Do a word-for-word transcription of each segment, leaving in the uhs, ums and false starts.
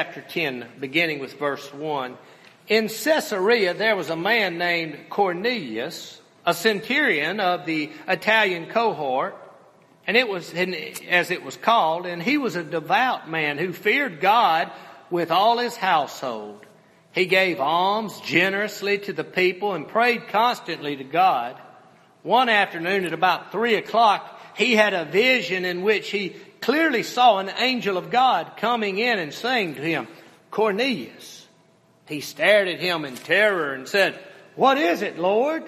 Chapter ten, beginning with verse one. In Caesarea there was a man named Cornelius, a centurion of the Italian cohort, and it was, as it was called, and he was a devout man who feared God with all his household. He gave alms generously to the people and prayed constantly to God. One afternoon at about three o'clock, he had a vision in which he clearly saw an angel of God coming in and saying to him, "Cornelius." He stared at him in terror and said, "What is it, Lord?"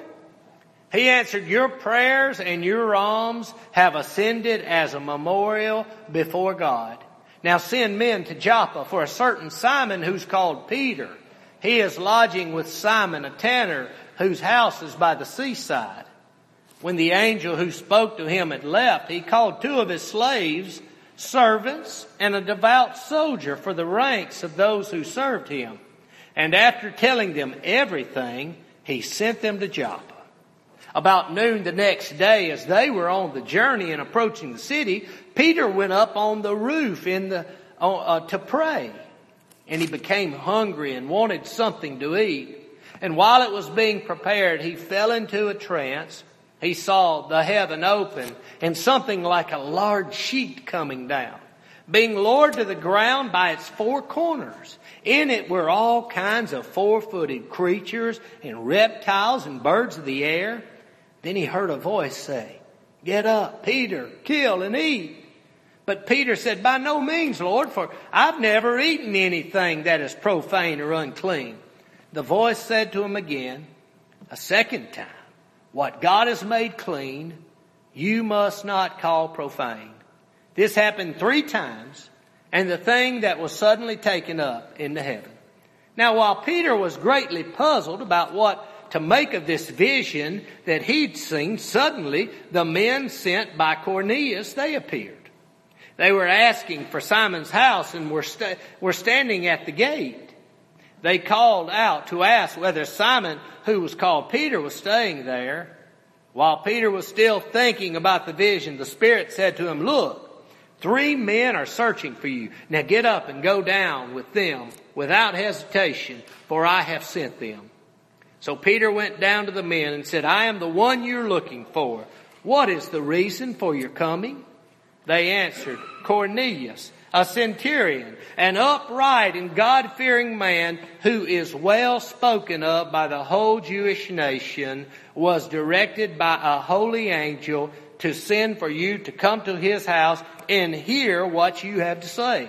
He answered, "Your prayers and your alms have ascended as a memorial before God. Now send men to Joppa for a certain Simon who's called Peter. He is lodging with Simon, a tanner, whose house is by the seaside." When the angel who spoke to him had left, he called two of his slaves, servants, and a devout soldier for the ranks of those who served him. And after telling them everything, he sent them to Joppa. About noon the next day, as they were on the journey and approaching the city, Peter went up on the roof in the uh, to pray. And he became hungry and wanted something to eat. And while it was being prepared, he fell into a trance. He saw the heaven open and something like a large sheet coming down, being lowered to the ground by its four corners. In it were all kinds of four-footed creatures and reptiles and birds of the air. Then he heard a voice say, "Get up, Peter, kill and eat." But Peter said, "By no means, Lord, for I've never eaten anything that is profane or unclean." The voice said to him again, a second time, "What God has made clean, you must not call profane." This happened three times, and the thing that was suddenly taken up into heaven. Now while Peter was greatly puzzled about what to make of this vision that he'd seen, suddenly the men sent by Cornelius, they appeared. They were asking for Simon's house and were, sta- were standing at the gate. They called out to ask whether Simon, who was called Peter, was staying there. While Peter was still thinking about the vision, the Spirit said to him, "Look, three men are searching for you. Now get up and go down with them without hesitation, for I have sent them." So Peter went down to the men and said, "I am the one you're looking for. What is the reason for your coming?" They answered, "Cornelius, a centurion, an upright and God-fearing man who is well spoken of by the whole Jewish nation, was directed by a holy angel to send for you to come to his house and hear what you have to say."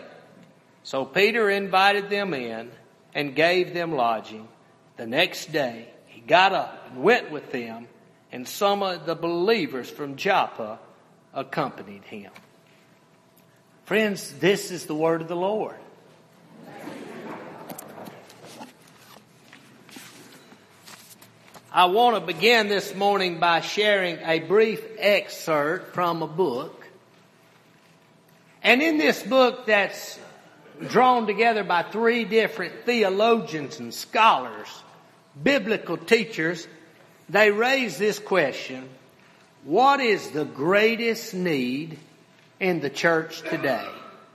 So Peter invited them in and gave them lodging. The next day he got up and went with them, and some of the believers from Joppa accompanied him. Friends, this is the word of the Lord. I want to begin this morning by sharing a brief excerpt from a book. And in this book that's drawn together by three different theologians and scholars, biblical teachers, they raise this question: what is the greatest need in the church today?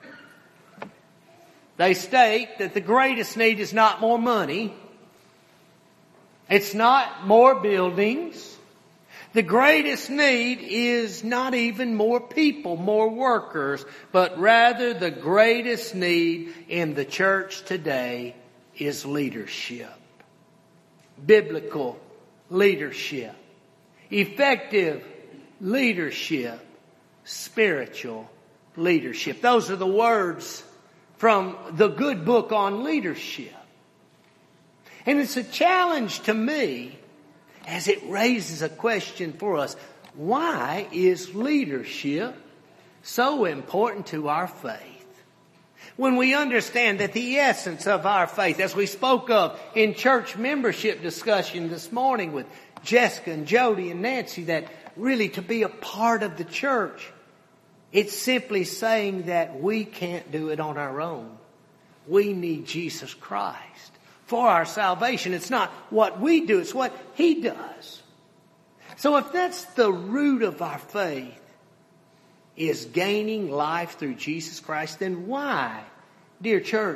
They state that the greatest need is not more money. It's not more buildings. The greatest need is not even more people, more workers, but rather the greatest need in the church today is leadership. Biblical leadership. Effective leadership. Spiritual leadership. Those are the words from the good book on leadership. And it's a challenge to me as it raises a question for us. Why is leadership so important to our faith? When we understand that the essence of our faith, as we spoke of in church membership discussion this morning with Jessica and Jody and Nancy, that really to be a part of the church, it's simply saying that we can't do it on our own. We need Jesus Christ for our salvation. It's not what we do, it's what He does. So if that's the root of our faith, is gaining life through Jesus Christ, then why, dear church,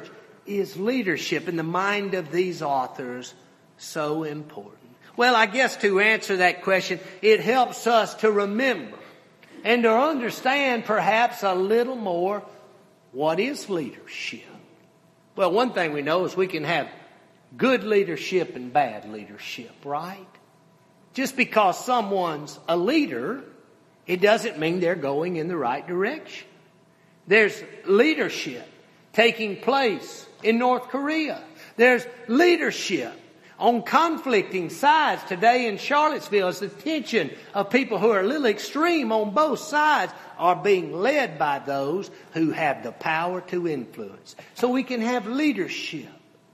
is leadership in the mind of these authors so important? Well, I guess to answer that question, it helps us to remember and to understand perhaps a little more, what is leadership? Well, one thing we know is we can have good leadership and bad leadership, right? Just because someone's a leader, it doesn't mean they're going in the right direction. There's leadership taking place in North Korea. There's leadership on conflicting sides today in Charlottesville as the tension of people who are a little extreme on both sides are being led by those who have the power to influence. So we can have leadership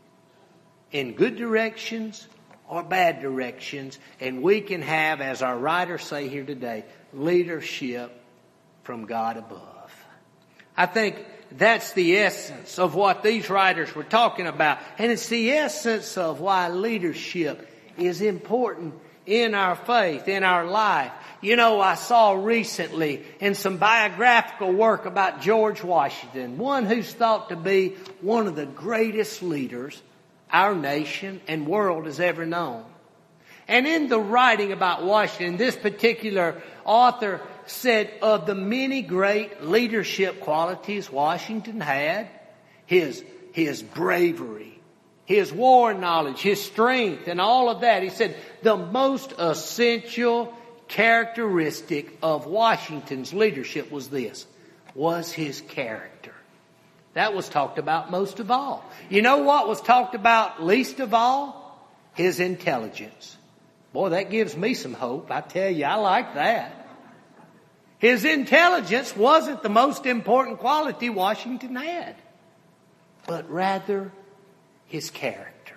in good directions or bad directions, and we can have, as our writers say here today, leadership from God above. I think that's the essence of what these writers were talking about. And it's the essence of why leadership is important in our faith, in our life. You know, I saw recently in some biographical work about George Washington, one who's thought to be one of the greatest leaders our nation and world has ever known. And in the writing about Washington, this particular author said of the many great leadership qualities Washington had, his, his bravery, his war knowledge, his strength, and all of that. He said the most essential characteristic of Washington's leadership was this, was his character. That was talked about most of all. You know what was talked about least of all? His intelligence. Boy, that gives me some hope. I tell you, I like that. His intelligence wasn't the most important quality Washington had, but rather his character.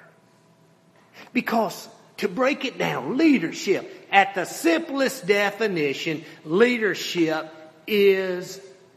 Because to break it down, leadership, at the simplest definition, leadership is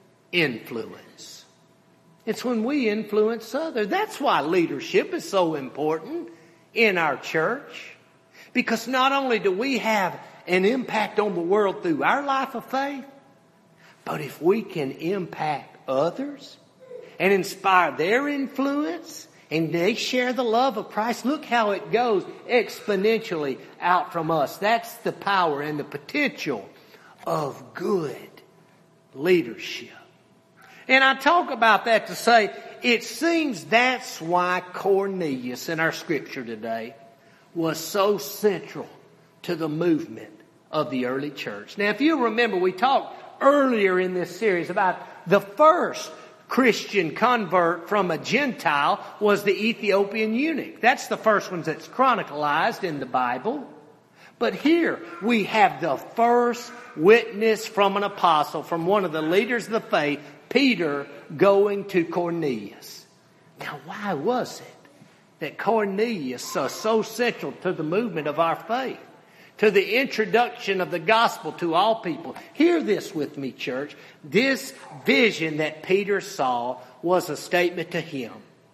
influence. It's when we influence others. That's why leadership is so important in our church. Because not only do we have an impact on the world through our life of faith, but if we can impact others and inspire their influence and they share the love of Christ, look how it goes exponentially out from us. That's the power and the potential of good leadership. And I talk about that to say, it seems that's why Cornelius in our scripture today was so central to the movement of the early church. Now, if you remember, we talked earlier in this series about the first Christian convert from a Gentile was the Ethiopian eunuch. That's the first one that's chronicled in the Bible. But here we have the first witness from an apostle, from one of the leaders of the faith, Peter, going to Cornelius. Now, why was it that Cornelius was so central to the movement of our faith, to the introduction of the gospel to all people? Hear this with me, church. This vision that Peter saw was a statement to him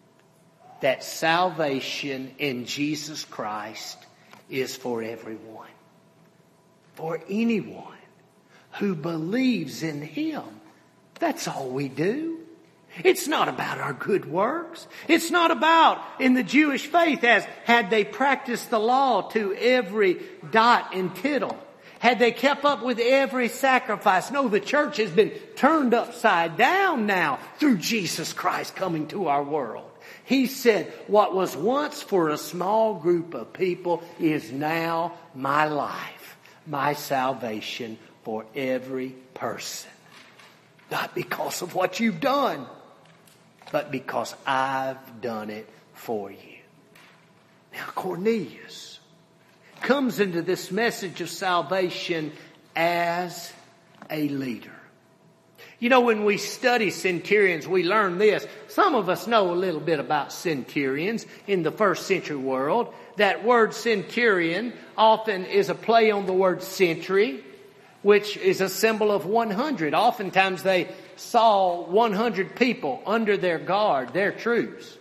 that salvation in Jesus Christ is for everyone, for anyone who believes in Him. That's all we do. It's not about our good works. It's not about, in the Jewish faith, as had they practiced the law to every dot and tittle, had they kept up with every sacrifice. No, the church has been turned upside down now through Jesus Christ coming to our world. He said, what was once for a small group of people is now my life, my salvation for every person. Not because of what you've done, but because I've done it for you. Now, Cornelius comes into this message of salvation as a leader. You know, when we study centurions, we learn this. Some of us know a little bit about centurions in the first century world. That word centurion often is a play on the word century, which is a symbol of one hundred. Oftentimes they saw one hundred people under their guard, their troops.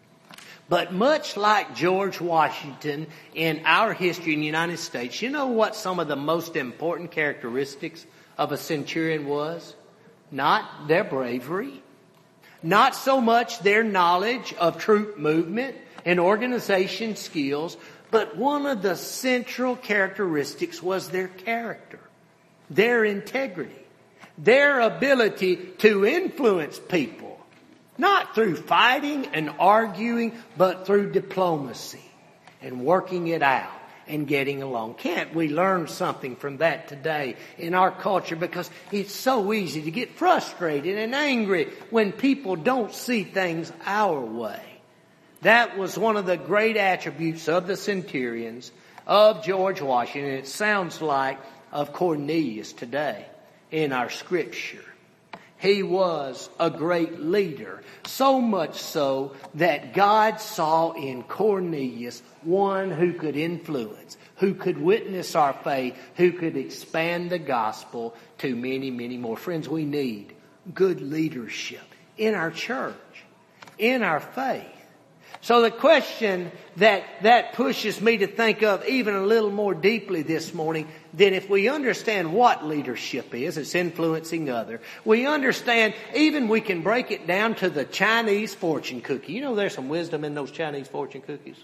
But much like George Washington in our history in the United States, you know what some of the most important characteristics of a centurion was? Not their bravery, Not so much their knowledge of troop movement and organization skills, but one of the central characteristics was their character, their integrity, their ability to influence people, not through fighting and arguing, but through diplomacy and working it out and getting along. Can't we learn something from that today in our culture? Because it's so easy to get frustrated and angry when people don't see things our way. That was one of the great attributes of the centurions, of George Washington. It sounds like of Cornelius today in our scripture. He was a great leader, so much so that God saw in Cornelius one who could influence, who could witness our faith, who could expand the gospel to many, many more. Friends, we need good leadership in our church, in our faith. So the question that, that pushes me to think of even a little more deeply this morning, that if we understand what leadership is, it's influencing others. We understand, even we can break it down to the Chinese fortune cookie. You know there's some wisdom in those Chinese fortune cookies.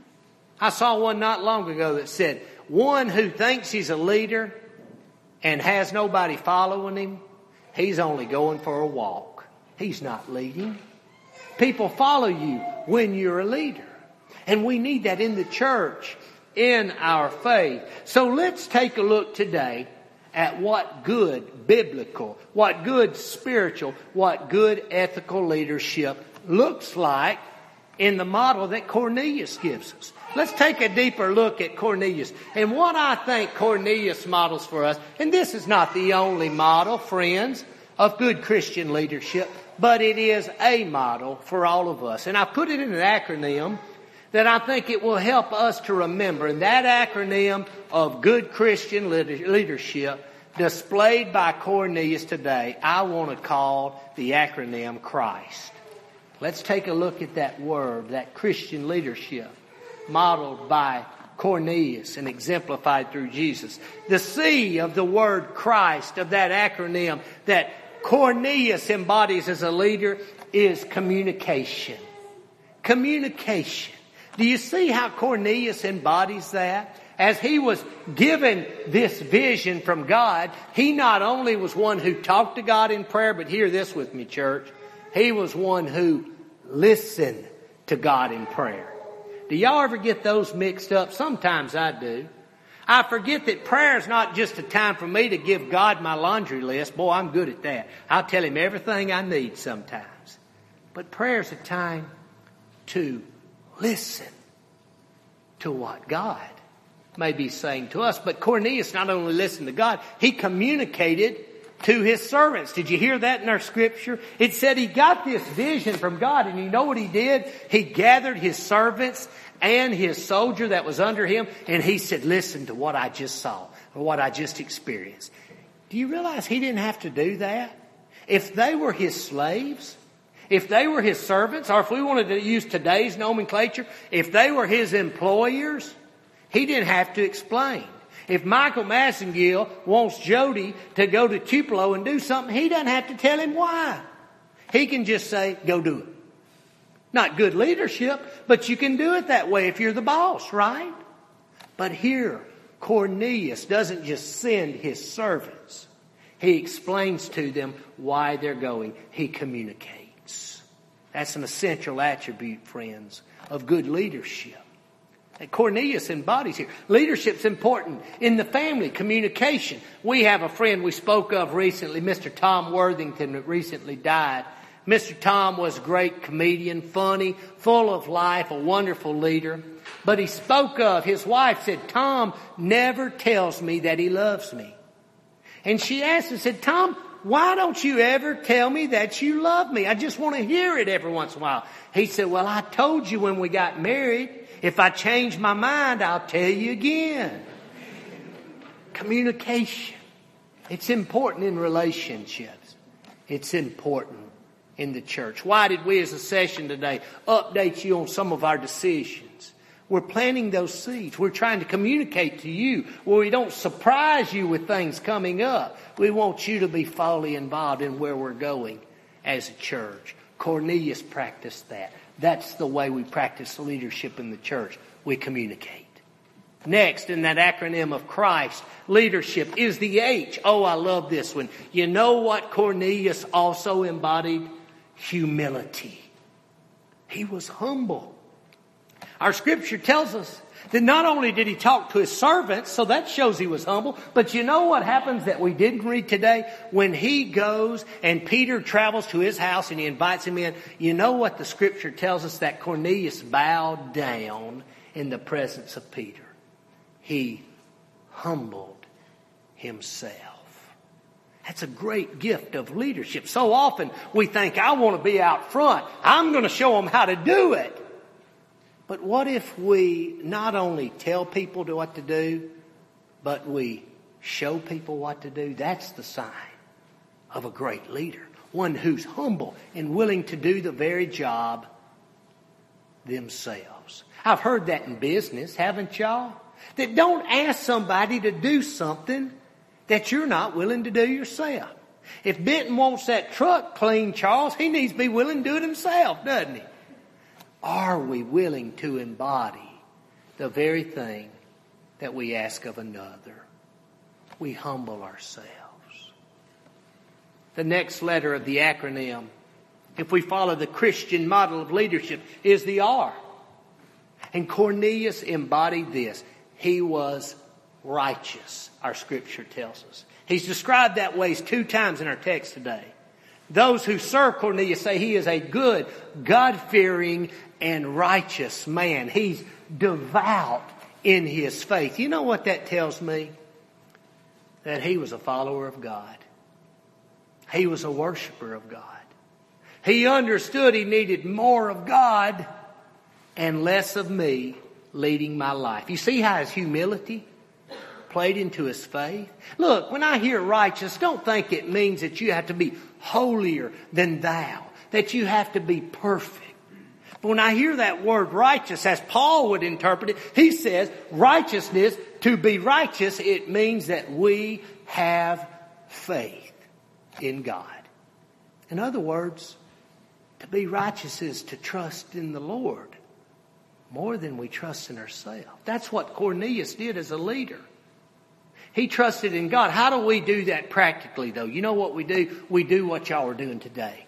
I saw one not long ago that said, one who thinks he's a leader and has nobody following him, he's only going for a walk. He's not leading. People follow you when you're a leader. And we need that in the church, in our faith. So let's take a look today at what good biblical, what good spiritual, what good ethical leadership looks like in the model that Cornelius gives us. Let's take a deeper look at Cornelius. And what I think Cornelius models for us, and this is not the only model, friends, of good Christian leadership, but it is a model for all of us. And I put it in an acronym that I think it will help us to remember. And that acronym of good Christian leadership displayed by Cornelius today, I want to call the acronym Christ. Let's take a look at that word, that Christian leadership modeled by Cornelius and exemplified through Jesus. The C of the word Christ, of that acronym that Cornelius embodies as a leader, is communication. Communication. Do you see how Cornelius embodies that? As he was given this vision from God, he not only was one who talked to God in prayer, but hear this with me, church. He was one who listened to God in prayer. Do y'all ever get those mixed up? Sometimes I do. I forget that prayer is not just a time for me to give God my laundry list. Boy, I'm good at that. I'll tell Him everything I need sometimes. But prayer is a time to listen to what God may be saying to us. But Cornelius not only listened to God, he communicated to his servants. Did you hear that in our scripture? It said he got this vision from God, and you know what he did? He gathered his servants and his soldier that was under him, and he said, listen to what I just saw, or what I just experienced. Do you realize he didn't have to do that? If they were his slaves, if they were his servants, or if we wanted to use today's nomenclature, if they were his employers, he didn't have to explain. If Michael Massengill wants Jody to go to Tupelo and do something, he doesn't have to tell him why. He can just say, go do it. Not good leadership, but you can do it that way if you're the boss, right? But here, Cornelius doesn't just send his servants. He explains to them why they're going. He communicates. That's an essential attribute, friends, of good leadership. And Cornelius embodies here. Leadership's important in the family, communication. We have a friend we spoke of recently, Mister Tom Worthington, that recently died. Mister Tom was a great comedian, funny, full of life, a wonderful leader. But he spoke of, his wife said, Tom never tells me that he loves me. And she asked him, said, Tom, why don't you ever tell me that you love me? I just want to hear it every once in a while. He said, well, I told you when we got married. If I change my mind, I'll tell you again. Communication. It's important in relationships. It's important in the church. Why did we as a session today update you on some of our decisions? We're planting those seeds. We're trying to communicate to you where we don't surprise you with things coming up. We want you to be fully involved in where we're going as a church. Cornelius practiced that. That's the way we practice leadership in the church. We communicate. Next, in that acronym of Christ, leadership is the H. Oh, I love this one. You know what Cornelius also embodied? Humility. He was humble. Our scripture tells us that not only did he talk to his servants, so that shows he was humble, but you know what happens that we didn't read today? When he goes and Peter travels to his house and he invites him in, you know what the scripture tells us? That Cornelius bowed down in the presence of Peter. He humbled himself. That's a great gift of leadership. So often we think, I want to be out front. I'm going to show them how to do it. But what if we not only tell people what to do, but we show people what to do? That's the sign of a great leader. One who's humble and willing to do the very job themselves. I've heard that in business, haven't y'all? That don't ask somebody to do something that you're not willing to do yourself. If Benton wants that truck cleaned, Charles, he needs to be willing to do it himself, doesn't he? Are we willing to embody the very thing that we ask of another? We humble ourselves. The next letter of the acronym, if we follow the Christian model of leadership, is the R. And Cornelius embodied this. He was righteous, our scripture tells us. He's described that way two times in our text today. Those who serve Cornelius say he is a good, God-fearing, and righteous man. He's devout in his faith. You know what that tells me? That he was a follower of God. He was a worshiper of God. He understood he needed more of God and less of me leading my life. You see how his humility played into his faith? Look, when I hear righteous, don't think it means that you have to be holier than thou, that you have to be perfect. But when I hear that word righteous, as Paul would interpret it, he says righteousness, to be righteous, it means that we have faith in God. In other words, to be righteous is to trust in the Lord more than we trust in ourselves. That's what Cornelius did as a leader. He trusted in God. How do we do that practically, though? You know what we do? We do what y'all are doing today.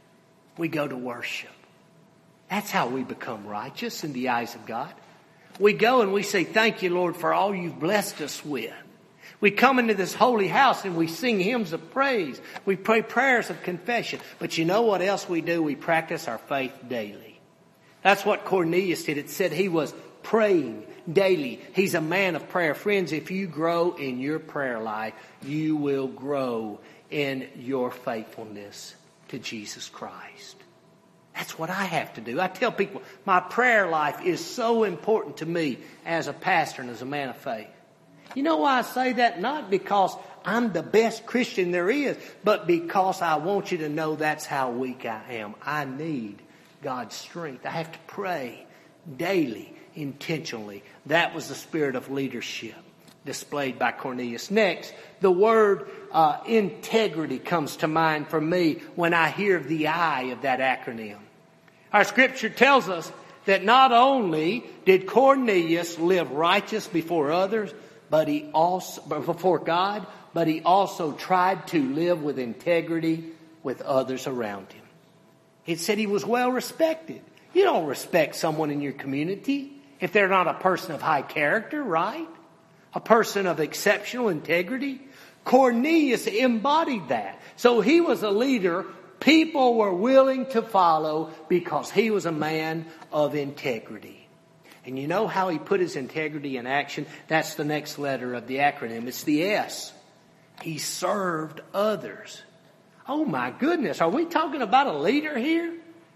We go to worship. That's how we become righteous in the eyes of God. We go and we say, thank you, Lord, for all you've blessed us with. We come into this holy house and we sing hymns of praise. We pray prayers of confession. But you know what else we do? We practice our faith daily. That's what Cornelius did. It said he was praying daily. He's a man of prayer. Friends, if you grow in your prayer life, you will grow in your faithfulness to Jesus Christ. That's what I have to do. I tell people my prayer life is so important to me as a pastor and as a man of faith. You know why I say that? Not because I'm the best Christian there is, but because I want you to know that's how weak I am. I need God's strength. I have to pray daily, intentionally. That was the spirit of leadership displayed by Cornelius. Next, the word uh, integrity comes to mind for me when I hear the I of that acronym. Our scripture tells us that not only did Cornelius live righteous before others, but he also before God, but he also tried to live with integrity with others around him. It said he was well respected. You don't respect someone in your community if they're not a person of high character, right? A person of exceptional integrity. Cornelius embodied that. So he was a leader people were willing to follow because he was a man of integrity. And you know how he put his integrity in action? That's the next letter of the acronym. It's the S. He served others. Oh my goodness, are we talking about a leader here?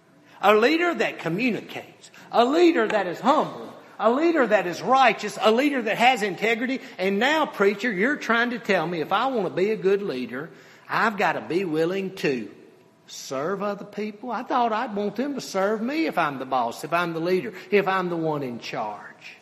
A leader that communicates. A leader that is humble. A leader that is righteous. A leader that has integrity. And now, preacher, you're trying to tell me if I want to be a good leader, I've got to be willing to serve other people? I thought I'd want them to serve me if I'm the boss, if I'm the leader, if I'm the one in charge.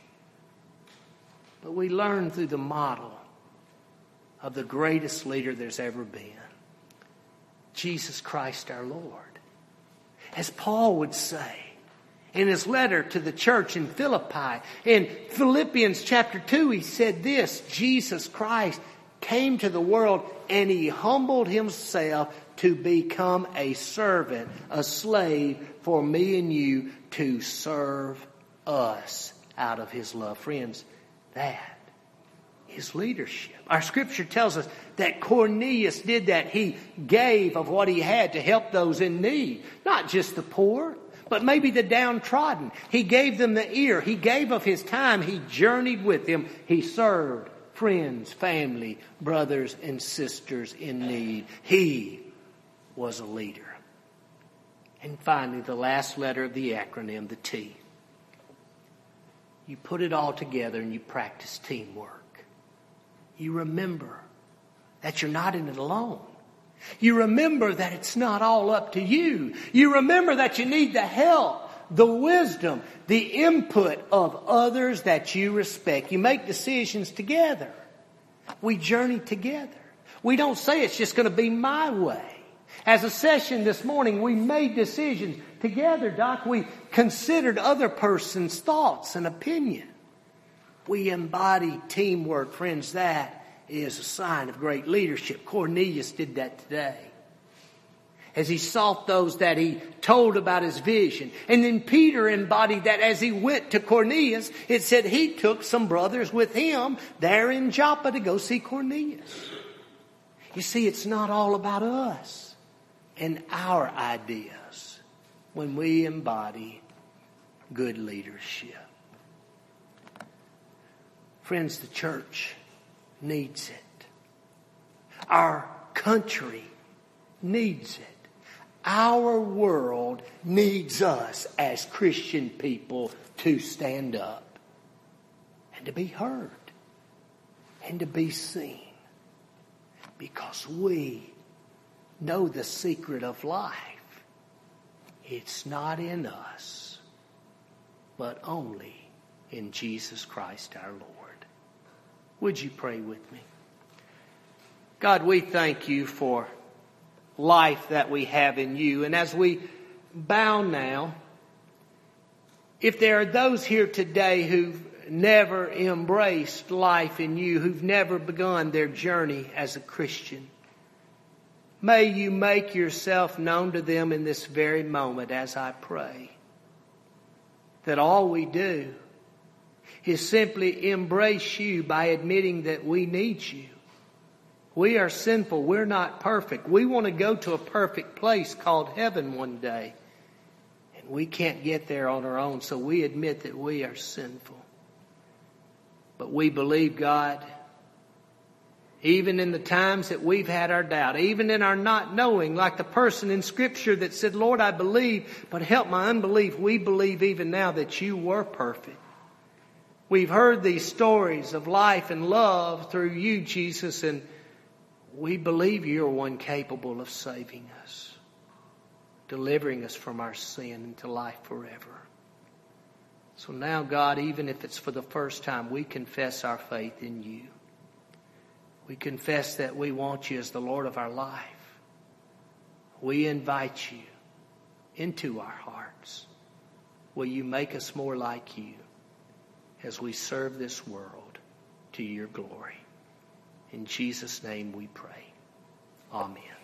But we learn through the model of the greatest leader there's ever been. Jesus Christ our Lord. As Paul would say in his letter to the church in Philippi, in Philippians chapter two, he said this: Jesus Christ came to the world and he humbled himself to become a servant, a slave for me and you, to serve us out of his love. Friends, that is leadership. Our scripture tells us that Cornelius did that. He gave of what he had to help those in need. Not just the poor, but maybe the downtrodden. He gave them the ear. He gave of his time. He journeyed with them. He served friends, family, brothers and sisters in need. He was a leader. And finally, the last letter of the acronym, the T. You put it all together and you practice teamwork. You remember that you're not in it alone. You remember that it's not all up to you. You remember that you need the help, the wisdom, the input of others that you respect. You make decisions together. We journey together. We don't say it's just going to be my way. As a session this morning, we made decisions together, Doc. We considered other person's thoughts and opinion. We embody teamwork, friends. That is a sign of great leadership. Cornelius did that today, as he sought those that he told about his vision. And then Peter embodied that as he went to Cornelius. It said he took some brothers with him there in Joppa to go see Cornelius. You see, it's not all about us and our ideas when we embody good leadership. Friends, the church needs it. Our country needs it. Our world needs us as Christian people to stand up and to be heard and to be seen, because we know the secret of life. It's not in us, but only in Jesus Christ our Lord. Would you pray with me? God, we thank you for life that we have in you. And as we bow now, if there are those here today who've never embraced life in you, who've never begun their journey as a Christian, may you make yourself known to them in this very moment as I pray. That all we do is simply embrace you by admitting that we need you. We are sinful. We're not perfect. We want to go to a perfect place called heaven one day. And we can't get there on our own, so we admit that we are sinful. But we believe, God, even in the times that we've had our doubt, even in our not knowing, like the person in Scripture that said, Lord, I believe, but help my unbelief. We believe even now that you were perfect. We've heard these stories of life and love through you, Jesus, and we believe you're one capable of saving us, delivering us from our sin into life forever. So now, God, even if it's for the first time, we confess our faith in you. We confess that we want you as the Lord of our life. We invite you into our hearts. Will you make us more like you as we serve this world to your glory? In Jesus' name we pray. Amen.